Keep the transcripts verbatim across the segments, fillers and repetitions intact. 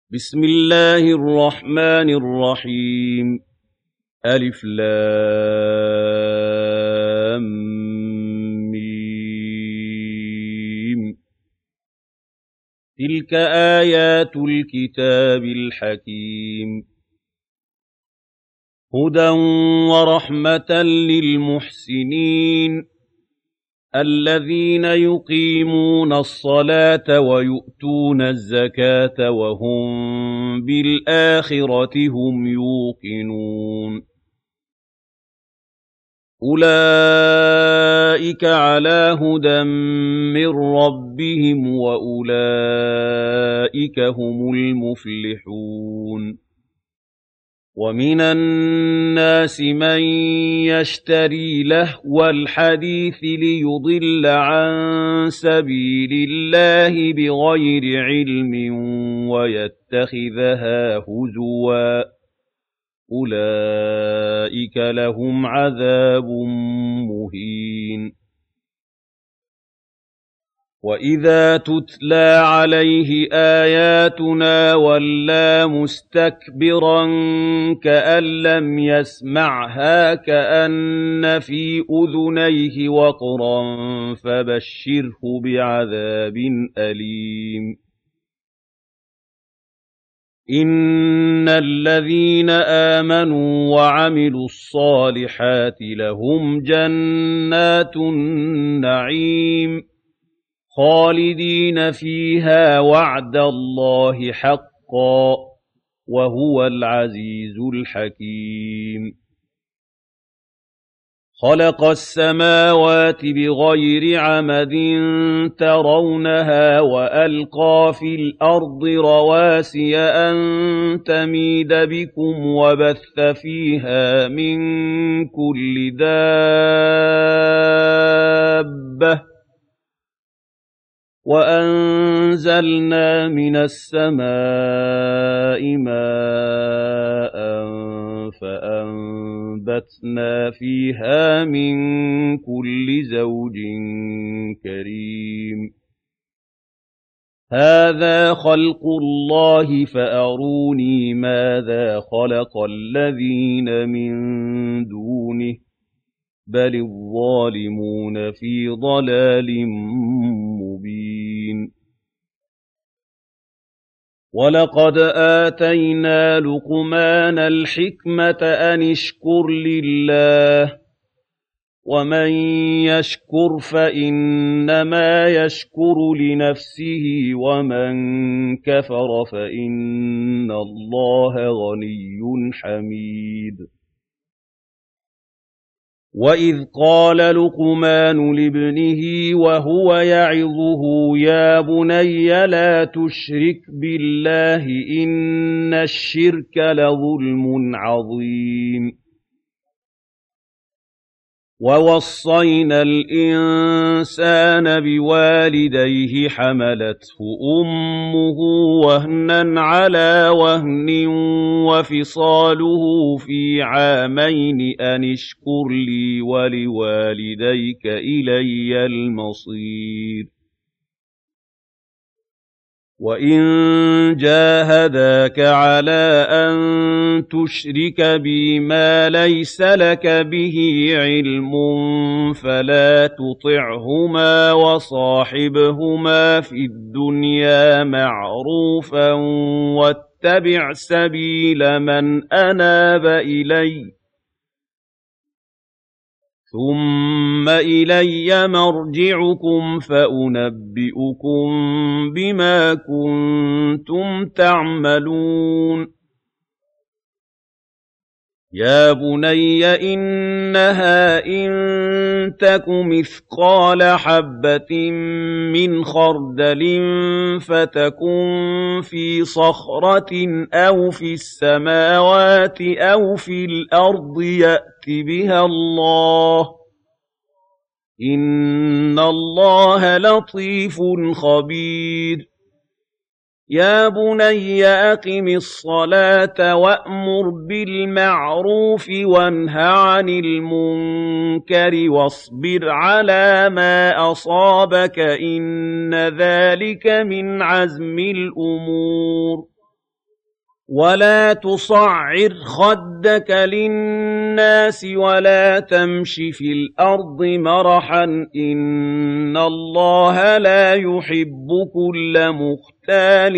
بسم الله الرحمن الرحيم ألف لام ميم تلك آيات الكتاب الحكيم هدى ورحمة للمحسنين الذين يقيمون الصلاة ويؤتون الزكاة وهم بالآخرة هم يوقنون أولئك على هدى من ربهم وأولئك هم المفلحون ومن الناس من يشتري لهو الحديث ليضل عن سبيل الله بغير علم ويتخذها هزوا أولئك لهم عذاب مهين وَإِذَا تُتْلَىٰ عَلَيْهِ آيَاتُنَا وَلَّىٰ مُسْتَكْبِرًا كَأَن لَّمْ يَسْمَعْهَا كَأَنَّ فِي أُذُنَيْهِ وَقْرًا فَبَشِّرْهُ بِعَذَابٍ أَلِيمٍ إِنَّ الَّذِينَ آمَنُوا وَعَمِلُوا الصَّالِحَاتِ لَهُمْ جَنَّاتُ النَّعِيمِ خالدين فيها وعد الله حقا وهو العزيز الحكيم خلق السماوات بغير عمد ترونها وألقى في الأرض رواسي أن تميد بكم وبث فيها من كل دابة وَأَنزَلْنَا مِنَ السَّمَاءِ مَاءً فَأَنبَتْنَا فِيهَا مِن كُلِّ زَوْجٍ كَرِيمٍ هَٰذَا خَلْقُ اللَّهِ فَأَرُونِي مَاذَا خَلَقَ الَّذِينَ مِن دُونِهِ بَلِ الظَّالِمُونَ فِي ضَلَالٍ مُّبِينٍ وَلَقَدْ آتَيْنَا لُقْمَانَ الْحِكْمَةَ أَنِ اشْكُرْ لِلَّهِ ۚ وَمَن يَشْكُرْ فَإِنَّمَا يَشْكُرُ لِنَفْسِهِ وَمَن كَفَرَ فَإِنَّ اللَّهَ غَنِيٌّ حَمِيدٌ وَإِذْ قَالَ لُقْمَانُ لِابْنِهِ وَهُوَ يَعِظُهُ يَا بُنَيَّ لَا تُشْرِكْ بِاللَّهِ إِنَّ الشِّرْكَ لَظُلْمٌ عَظِيمٌ وَوَصَّيْنَا الْإِنسَانَ بِوَالِدَيْهِ حَمَلَتْهُ أُمُّهُ وَهْنًا عَلَىٰ وَهْنٍ وَفِصَالُهُ فِي عَامَيْنِ أَنِ اشْكُرْ لِي وَلِوَالِدَيْكَ إِلَيَّ الْمَصِيرُ وَإِن جَاهَدَاكَ عَلَىٰ أَن تُشْرِكَ بِي مَا لَيْسَ لَكَ بِهِ عِلْمٌ فَلَا تُطِعْهُمَا وَصَاحِبْهُمَا فِي الدُّنْيَا مَعْرُوفًا وَاتَّبِعْ سَبِيلَ مَنْ أَنَابَ إِلَيَّ ۚ ثُمَّ إِلَيَّ مَرْجِعُكُمْ فَأُنَبِّئُكُم بِمَا كُنتُمْ تَعْمَلُونَ يَا بُنَيَّ إِنَّهَا إِن تَكُ مِثْقَالَ حَبَّةٍ مِّنْ خَرْدَلٍ فَتَكُن فِي صَخْرَةٍ أَوْ فِي السَّمَاوَاتِ أَوْ فِي الْأَرْضِ يَأْتِ بِهَا اللَّهُ ۚ إِنَّ اللَّهَ لَطِيفٌ خَبِيرٌ يَا بُنَيَّ أَقِمِ الصَّلَاةَ وَأْمُرْ بِالْمَعْرُوفِ وَانْهَ عَنِ الْمُنكَرِ وَاصْبِرْ عَلَىٰ مَا أَصَابَكَ ۖ إِنَّ ذَٰلِكَ مِنْ عَزْمِ الْأُمُورِ ولا تصعر خدك للناس ولا تمش في الأرض مرحا إن الله لا يحب كل مختال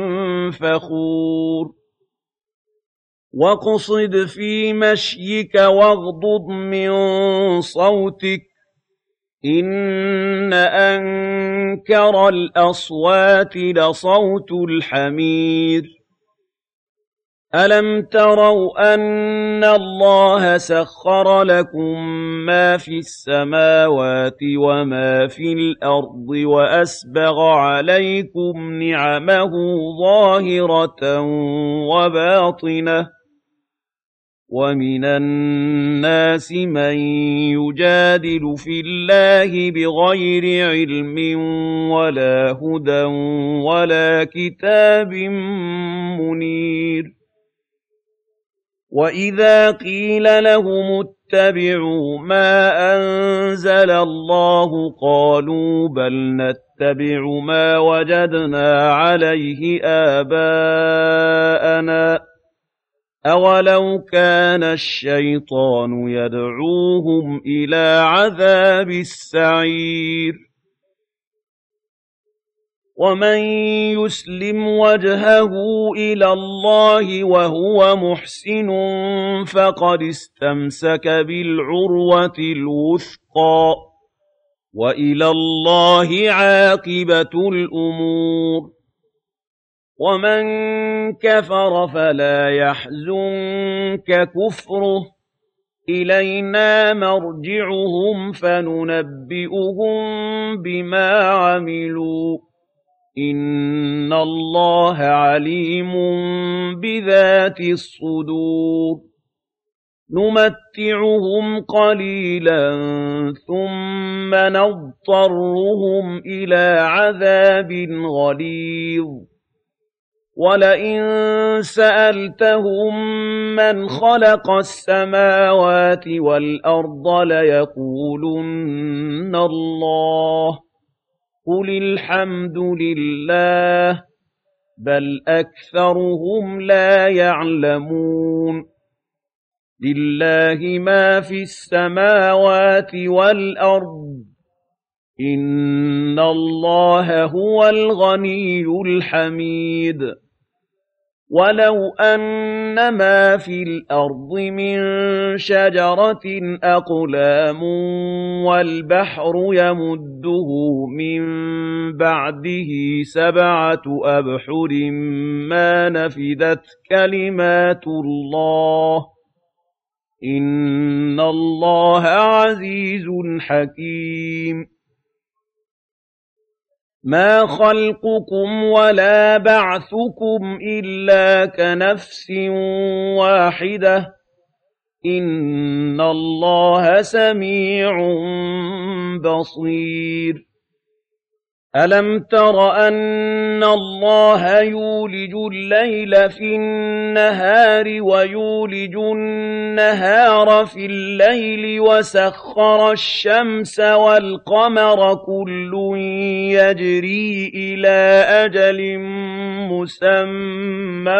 فخور واقصد في مشيك واغضض من صوتك إن أنكر الأصوات لصوت الحمير ألم تروا أن الله سخر لكم ما في السماوات وما في الأرض وأسبغ عليكم نعمه ظاهرة وباطنة ومن الناس من يجادل في الله بغير علم ولا هدى ولا كتاب منير وإذا قيل لهم اتبعوا ما أنزل الله قالوا بل نتبع ما وجدنا عليه آباءنا أولو كان الشيطان يدعوهم إلى عذاب السعير ومن يسلم وجهه إلى الله وهو محسن فقد استمسك بالعروة الوثقى وإلى الله عاقبة الأمور ومن كفر فلا يحزنك كفره إلينا مرجعهم فننبئهم بما عملوا إن الله عليم بذات الصدور نمتعهم قليلا ثم نضطرهم إلى عذاب غليظ ولئن سألتهم من خلق السماوات والأرض ليقولن الله قل الحمد لله بل أكثرهم لا يعلمون لله ما في السماوات والأرض إن الله هو الغني الحميد ولو أن ما في الأرض من شجرة أقلام والبحر يمده من بعده سبعة أبحر ما نفدت كلمات الله إن الله عزيز حكيم ما خلقكم ولا بعثكم إلا كنفس واحدة إن الله سميع بصير ألم تر أن الله يولج الليل في النهار ويولج النهار في الليل وسخر الشمس والقمر كل يجري إلى أجل مسمى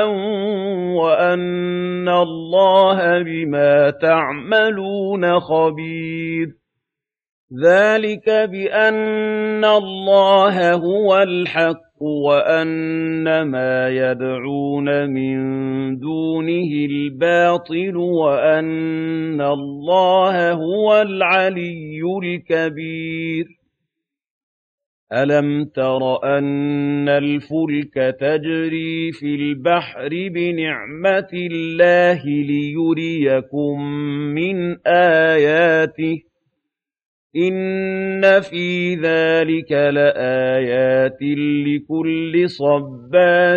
وأن الله بما تعملون خبير ذلك بأن الله هو الحق وأن ما يدعون من دونه الباطل وأن الله هو العلي الكبير ألم تر أن الفلك تجري في البحر بنعمة الله ليريكم من آياته إن في ذلك لآيات لكل صبار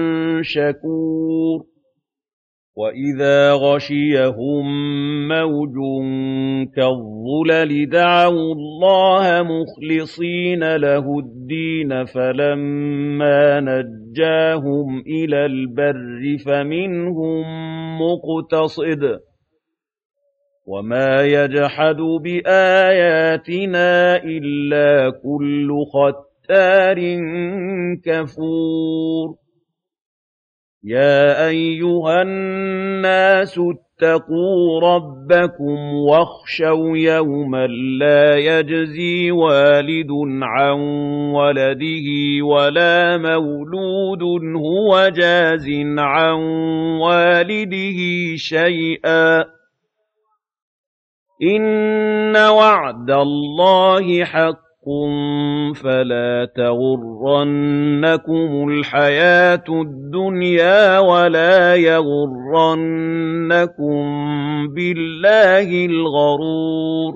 شكور وإذا غشيهم موج كالظلل دعوا الله مخلصين له الدين فلما نجاهم إلى البر فمنهم مقتصد وما يجحد بآياتنا إلا كل ختار كفور يَا أَيُّهَا النَّاسُ اتَّقُوا رَبَّكُمْ وَاخْشَوْا يَوْمًا لَّا يَجْزِي وَالِدٌ عَن وَلَدِهِ وَلَا مَوْلُودٌ هُوَ جَازٍ عَن وَالِدِهِ شَيْئًا ۚ إِنَّ وَعْدَ اللَّهِ حَقٌّ فَلَا تَغُرَّنَّكُمُ الْحَيَاةُ الدُّنْيَا وَلَا يَغُرَّنَّكُم بِاللَّهِ الْغَرُورُ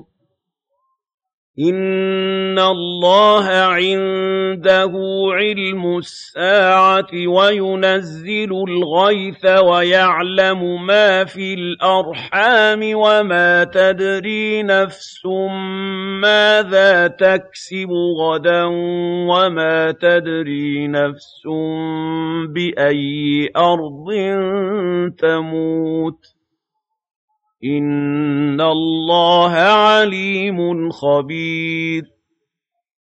إِنَّ اللَّهَ عِندَهُ عِلْمُ السَّاعَةِ وَيُنَزِّلُ الْغَيْثَ وَيَعْلَمُ مَا فِي الْأَرْحَامِ وَمَا تَدْرِي نَفْسٌ مَّاذَا تَكْسِبُ غَدًا وَمَا تَدْرِي نَفْسٌ بِأَيِّ أَرْضٍ تَمُوتُ ۚ إِنَّ اللَّهَ عَلِيمٌ خَبِيرٌ